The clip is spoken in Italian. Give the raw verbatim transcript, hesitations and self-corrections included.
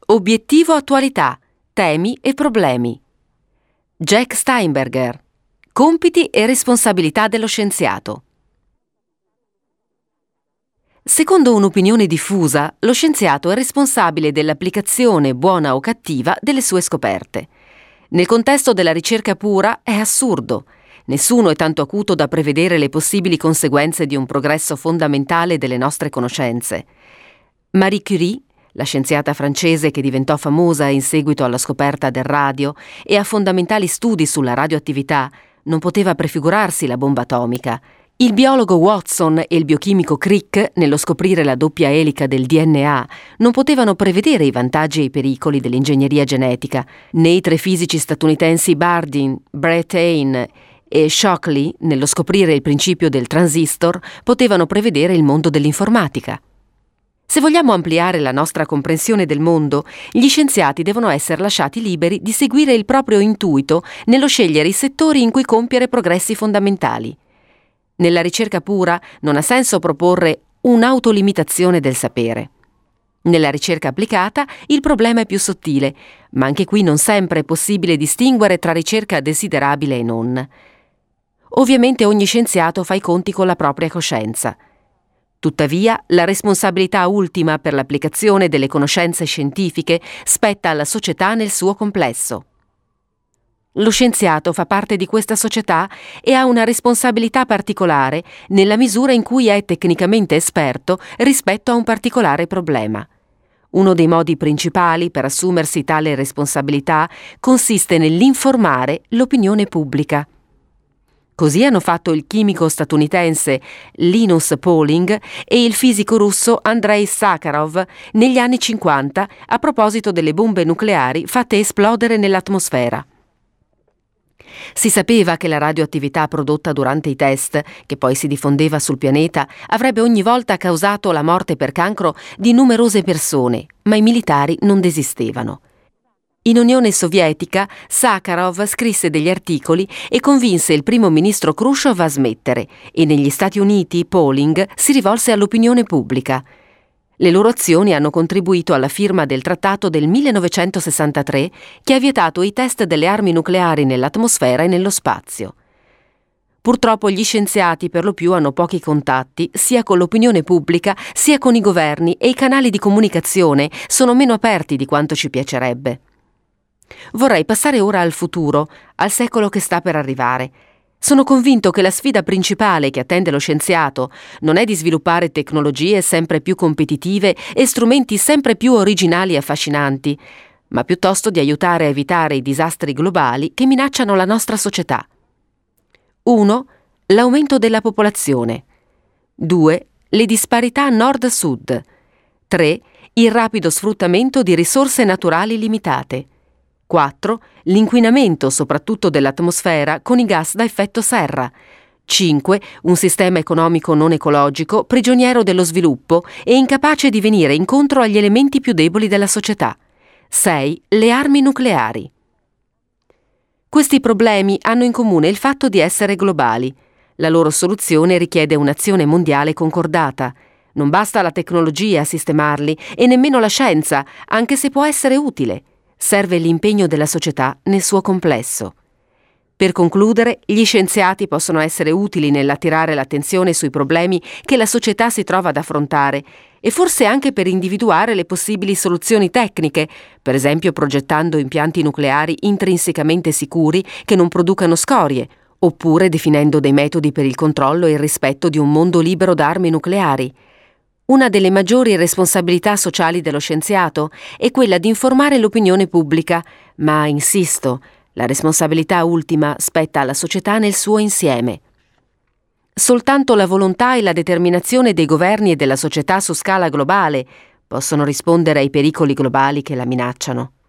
Obiettivo attualità, temi e problemi. Jack Steinberger. Compiti e responsabilità dello scienziato. Secondo un'opinione diffusa, lo scienziato è responsabile dell'applicazione, buona o cattiva, delle sue scoperte. Nel contesto della ricerca pura è assurdo. Nessuno è tanto acuto da prevedere le possibili conseguenze di un progresso fondamentale delle nostre conoscenze. Marie Curie, la scienziata francese che diventò famosa in seguito alla scoperta del radio e a fondamentali studi sulla radioattività, non poteva prefigurarsi la bomba atomica. Il biologo Watson e il biochimico Crick, nello scoprire la doppia elica del D N A, non potevano prevedere i vantaggi e i pericoli dell'ingegneria genetica, né i tre fisici statunitensi Bardeen, Brattain e Shockley, nello scoprire il principio del transistor, potevano prevedere il mondo dell'informatica. Se vogliamo ampliare la nostra comprensione del mondo, gli scienziati devono essere lasciati liberi di seguire il proprio intuito nello scegliere i settori in cui compiere progressi fondamentali. Nella ricerca pura non ha senso proporre un'autolimitazione del sapere. Nella ricerca applicata il problema è più sottile, ma anche qui non sempre è possibile distinguere tra ricerca desiderabile e non. Ovviamente ogni scienziato fa i conti con la propria coscienza. Tuttavia, la responsabilità ultima per l'applicazione delle conoscenze scientifiche spetta alla società nel suo complesso. Lo scienziato fa parte di questa società e ha una responsabilità particolare nella misura in cui è tecnicamente esperto rispetto a un particolare problema. Uno dei modi principali per assumersi tale responsabilità consiste nell'informare l'opinione pubblica. Così hanno fatto il chimico statunitense Linus Pauling e il fisico russo Andrei Sakharov negli anni cinquanta a proposito delle bombe nucleari fatte esplodere nell'atmosfera. Si sapeva che la radioattività prodotta durante i test, che poi si diffondeva sul pianeta, avrebbe ogni volta causato la morte per cancro di numerose persone, ma i militari non desistevano. In Unione Sovietica, Sakharov scrisse degli articoli e convinse il primo ministro Khrushchev a smettere, e negli Stati Uniti Pauling si rivolse all'opinione pubblica. Le loro azioni hanno contribuito alla firma del trattato del millenovecentosessantatré che ha vietato i test delle armi nucleari nell'atmosfera e nello spazio. Purtroppo gli scienziati per lo più hanno pochi contatti sia con l'opinione pubblica sia con i governi e i canali di comunicazione sono meno aperti di quanto ci piacerebbe. Vorrei passare ora al futuro, al secolo che sta per arrivare. Sono convinto che la sfida principale che attende lo scienziato non è di sviluppare tecnologie sempre più competitive e strumenti sempre più originali e affascinanti, ma piuttosto di aiutare a evitare i disastri globali che minacciano la nostra società. uno. L'aumento della popolazione. due. Le disparità nord-sud. tre. Il rapido sfruttamento di risorse naturali limitate. quattro. L'inquinamento soprattutto dell'atmosfera con i gas da effetto serra. cinque. Un sistema economico non ecologico, prigioniero dello sviluppo e incapace di venire incontro agli elementi più deboli della società. sei. Le armi nucleari. Questi problemi hanno in comune il fatto di essere globali. La loro soluzione richiede un'azione mondiale concordata. Non basta la tecnologia a sistemarli e nemmeno la scienza, anche se può essere utile. Serve l'impegno della società nel suo complesso. Per concludere, gli scienziati possono essere utili nell'attirare l'attenzione sui problemi che la società si trova ad affrontare e forse anche per individuare le possibili soluzioni tecniche, per esempio progettando impianti nucleari intrinsecamente sicuri che non producano scorie, oppure definendo dei metodi per il controllo e il rispetto di un mondo libero da armi nucleari. Una delle maggiori responsabilità sociali dello scienziato è quella di informare l'opinione pubblica, ma, insisto, la responsabilità ultima spetta alla società nel suo insieme. Soltanto la volontà e la determinazione dei governi e della società su scala globale possono rispondere ai pericoli globali che la minacciano.